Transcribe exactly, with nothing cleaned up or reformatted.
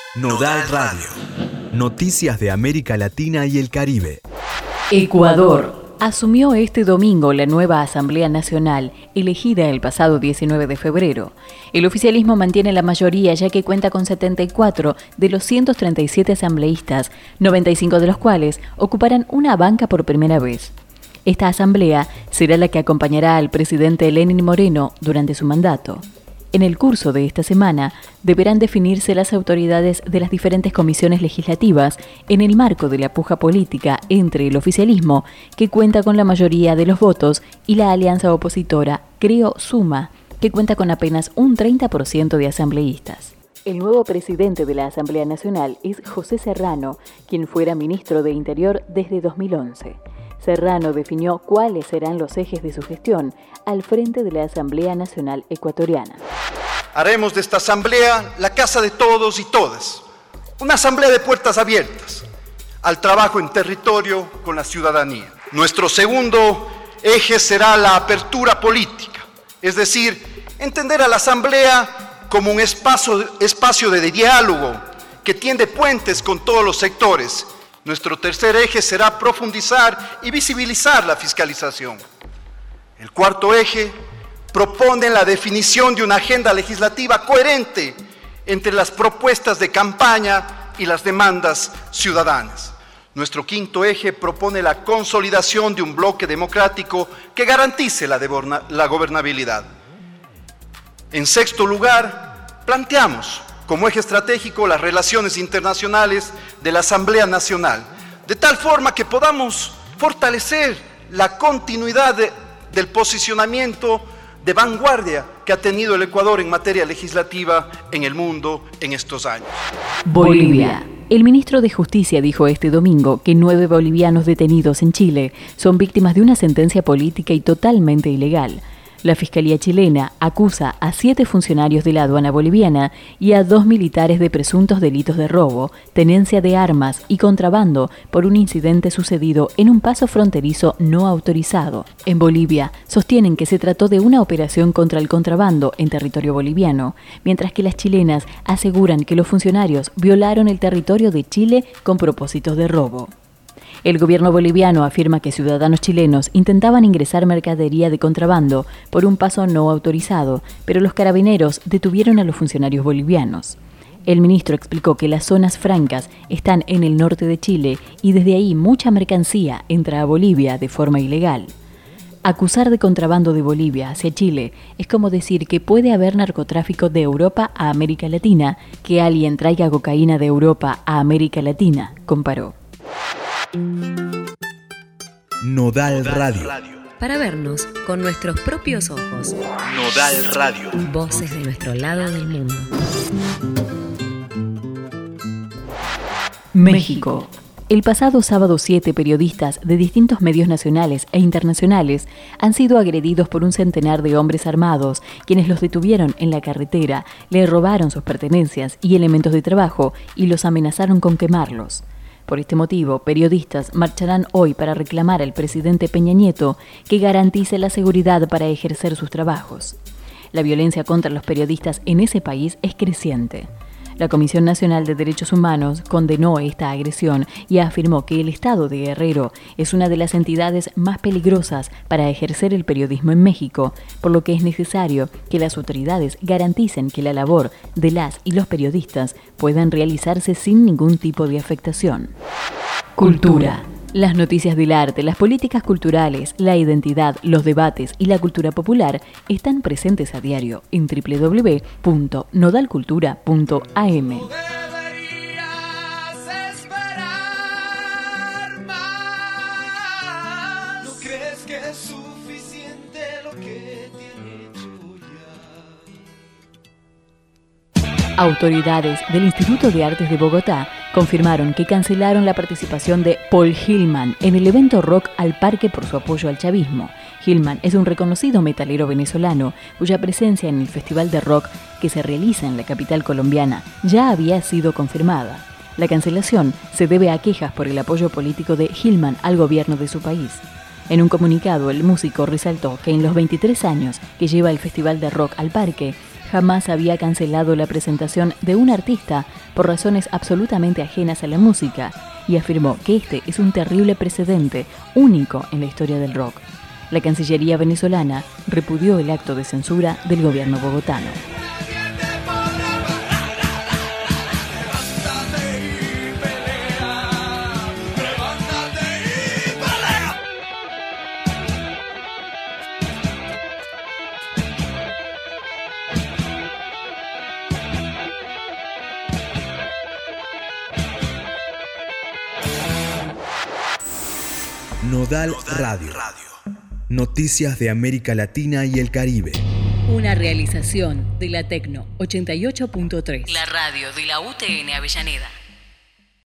Nodal Radio. Noticias de América Latina y el Caribe. Ecuador asumió este domingo la nueva Asamblea Nacional, elegida el pasado diecinueve de febrero. El oficialismo mantiene la mayoría ya que cuenta con setenta y cuatro de los ciento treinta y siete asambleístas, noventa y cinco de los cuales ocuparán una banca por primera vez. Esta asamblea será la que acompañará al presidente Lenín Moreno durante su mandato. En el curso de esta semana deberán definirse las autoridades de las diferentes comisiones legislativas en el marco de la puja política entre el oficialismo, que cuenta con la mayoría de los votos, y la alianza opositora Creo Suma, que cuenta con apenas un treinta por ciento de asambleístas. El nuevo presidente de la Asamblea Nacional es José Serrano, quien fuera ministro de Interior desde dos mil once. Serrano definió cuáles serán los ejes de su gestión al frente de la Asamblea Nacional Ecuatoriana. Haremos de esta asamblea la casa de todos y todas, una asamblea de puertas abiertas al trabajo en territorio con la ciudadanía. Nuestro segundo eje será la apertura política, es decir, entender a la asamblea como un espacio, espacio de diálogo que tiende puentes con todos los sectores. Nuestro tercer eje será profundizar y visibilizar la fiscalización. El cuarto eje propone la definición de una agenda legislativa coherente entre las propuestas de campaña y las demandas ciudadanas. Nuestro quinto eje propone la consolidación de un bloque democrático que garantice la, deborna, la gobernabilidad. En sexto lugar, planteamos como eje estratégico las relaciones internacionales de la Asamblea Nacional, de tal forma que podamos fortalecer la continuidad de, del posicionamiento de vanguardia que ha tenido el Ecuador en materia legislativa en el mundo en estos años. Bolivia. El ministro de Justicia dijo este domingo que nueve bolivianos detenidos en Chile son víctimas de una sentencia política y totalmente ilegal. La Fiscalía chilena acusa a siete funcionarios de la aduana boliviana y a dos militares de presuntos delitos de robo, tenencia de armas y contrabando por un incidente sucedido en un paso fronterizo no autorizado. En Bolivia sostienen que se trató de una operación contra el contrabando en territorio boliviano, mientras que las chilenas aseguran que los funcionarios violaron el territorio de Chile con propósitos de robo. El gobierno boliviano afirma que ciudadanos chilenos intentaban ingresar mercadería de contrabando por un paso no autorizado, pero los carabineros detuvieron a los funcionarios bolivianos. El ministro explicó que las zonas francas están en el norte de Chile y desde ahí mucha mercancía entra a Bolivia de forma ilegal. Acusar de contrabando de Bolivia hacia Chile es como decir que puede haber narcotráfico de Europa a América Latina, que alguien traiga cocaína de Europa a América Latina, comparó. Nodal Radio. Para vernos con nuestros propios ojos. Nodal Radio. Voces de nuestro lado del mundo. México. El pasado sábado siete periodistas de distintos medios nacionales e internacionales han sido agredidos por un centenar de hombres armados, quienes los detuvieron en la carretera, le robaron sus pertenencias y elementos de trabajo y los amenazaron con quemarlos. Por este motivo, periodistas marcharán hoy para reclamar al presidente Peña Nieto que garantice la seguridad para ejercer sus trabajos. La violencia contra los periodistas en ese país es creciente. La Comisión Nacional de Derechos Humanos condenó esta agresión y afirmó que el Estado de Guerrero es una de las entidades más peligrosas para ejercer el periodismo en México, por lo que es necesario que las autoridades garanticen que la labor de las y los periodistas puedan realizarse sin ningún tipo de afectación. Cultura. Las noticias del arte, las políticas culturales, la identidad, los debates y la cultura popular están presentes a diario en doble u doble u doble u punto nodal cultura punto a m. Autoridades del Instituto de Artes de Bogotá confirmaron que cancelaron la participación de Paul Hillman en el evento Rock al Parque por su apoyo al chavismo. Hillman es un reconocido metalero venezolano cuya presencia en el festival de rock que se realiza en la capital colombiana ya había sido confirmada. La cancelación se debe a quejas por el apoyo político de Hillman al gobierno de su país. En un comunicado, el músico resaltó que en los veintitrés años que lleva el Festival de Rock al Parque, jamás había cancelado la presentación de un artista por razones absolutamente ajenas a la música y afirmó que este es un terrible precedente único en la historia del rock. La Cancillería venezolana repudió el acto de censura del gobierno bogotano. Nodal Radio. Noticias de América Latina y el Caribe. Una realización de la Tecno ochenta y ocho punto tres. La radio de la U T N Avellaneda.